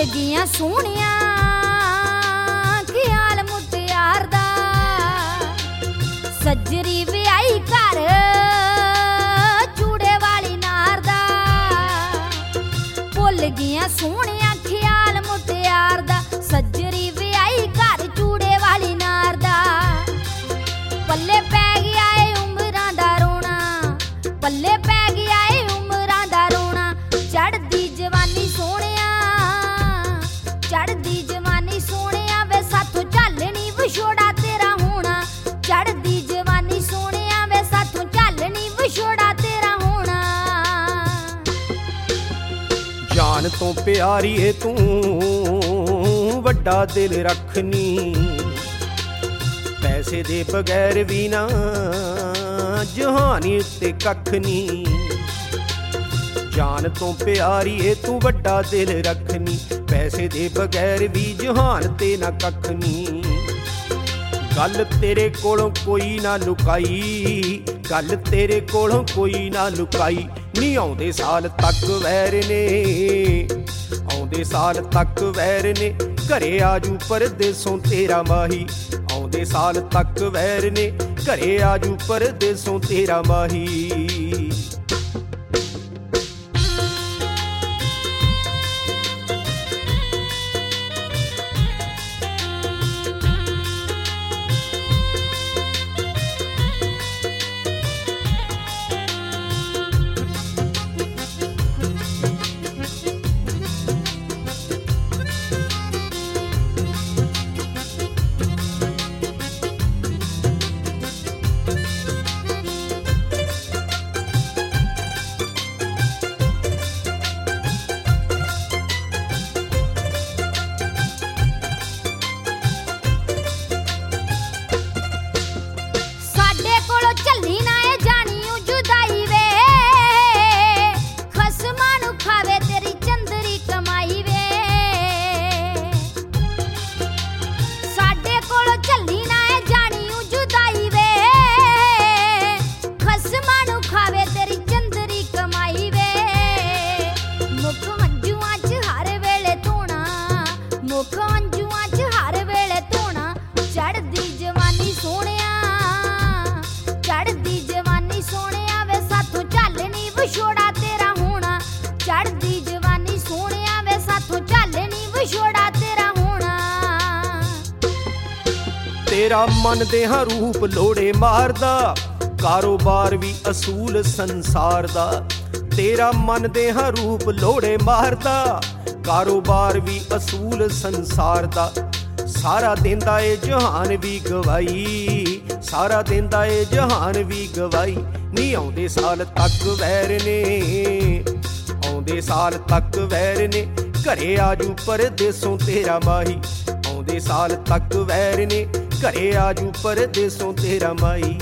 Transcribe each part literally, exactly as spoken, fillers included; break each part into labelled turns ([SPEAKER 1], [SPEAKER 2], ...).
[SPEAKER 1] गईयां सोहणिया ख्याल मुटियार दा, सज्जरी विआही घर चूड़े वाली नार दा। भुल गईयां सोहणिया ख्याल मुटियार दा, सज्जरी विआही घर चूड़े वाली नार दा। पल्ले पै गया ए उमरां दा रोना, पल्ले पै गया ए उमरां दा रोना। चढ़दी जवानी सोहणिया, चढ़दी जवानी सोहणिया वे साथों झल्लनी विछोड़ा तेरा होना। चढ़दी जवानी सोहणिया वे साथों झल्लनी विछोड़ा तेरा होना।
[SPEAKER 2] जान तो प्यारी है तू वड्डा दिल रखनी, पैसे दे बगैर भी ना जहानी उत्ते कख नी। जान तो प्यारी है तू वड्डा दिल रखनी, पैसे दे बगैर भी जहान ते ना कख नी। गल तेरे कोलों कोई ना लुकाई, गल तेरे कोलों कोई ना लुकाई। नी आउंदे साल तक वैर ने, आउंदे साल तक वैर ने, घरे आजू परदेसों तेरा माही। आउंदे साल तक वैर ने, घरे आजू परदेसों तेरा माही। तेरा मन दे हाँ रूप लोड़े मारदा, कारोबार भी असूल संसार दा। तेरा मन दे हाँ रूप लोड़े मारदा, कारोबार भी असूल संसार दा। सारा देंदा ए जहान भी गवाई, सारा देंदा ए जहान भी गवाई। नी आउंदे साल तक वैर ने, आउंदे साल तक वैर ने, घरे आजू परदेसों तेरा माही। आउंदे साल तक वैर ने, घरे आजू परदेसों तेरा माई।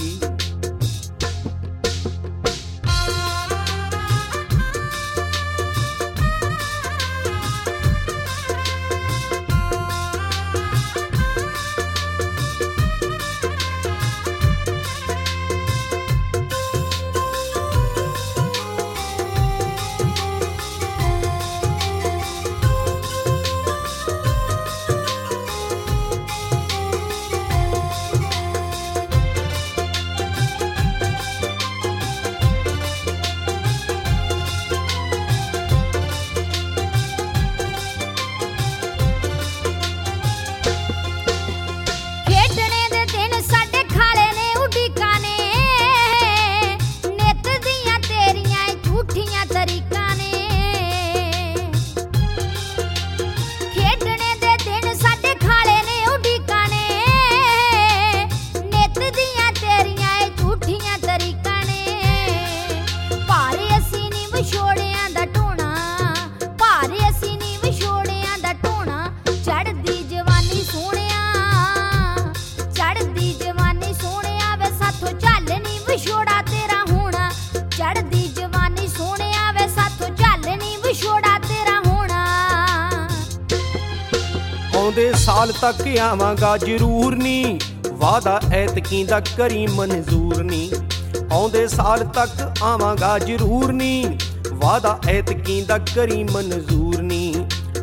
[SPEAKER 2] आउंदे साल तक आवांगा जरूर नी, वादा ऐतकी दा करी मंजूर नी। आउंदे साल तक आवांगा जरूर नी, वादा ऐतकी दा करी मंजूर नी।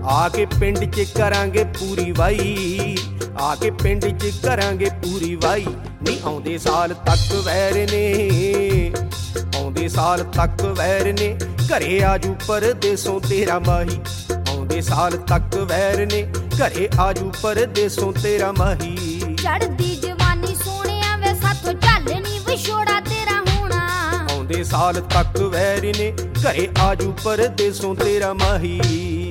[SPEAKER 2] ਆ ਕੇ ਪਿੰਡ 'ਚ ਕਰਾਂਗੇ ਪੂਰੀ ਵਾਈ, ਆ ਕੇ ਪਿੰਡ 'ਚ ਕਰਾਂਗੇ ਪੂਰੀ ਵਾਈ। ਨੀ ਆਉਂਦੇ ਸਾਲ ਤੱਕ ਵੈਰ ਨੇ, ਆਉਂਦੇ ਸਾਲ ਤੱਕ ਵੈਰ ਨੇ, ਘਰੇ ਆਜੂ ਪਰਦੇਸੋਂ ਤੇਰਾ ਮਾਹੀ। ਆਉਂਦੇ ਸਾਲ ਤੱਕ ਵੈਰ ਨੇ, ਘਰੇ ਆਜੂ ਪਰਦੇਸੋਂ ਤੇਰਾ ਮਾਹੀ।
[SPEAKER 1] ਚੜਦੀ ਜਵਾਨੀ ਸੋਹਣਿਆ ਵੇ ਸਾਥੋਂ ਚੱਲ ਨੀ ਵਿਛੋੜਾ ਤੇਰਾ ਹੋਣਾ।
[SPEAKER 2] ਆਉਂਦੇ ਸਾਲ ਤੱਕ ਵੈਰ ਨੇ, ਘਰੇ ਆਜੂ ਪਰਦੇਸੋਂ ਤੇਰਾ ਮਾਹੀ।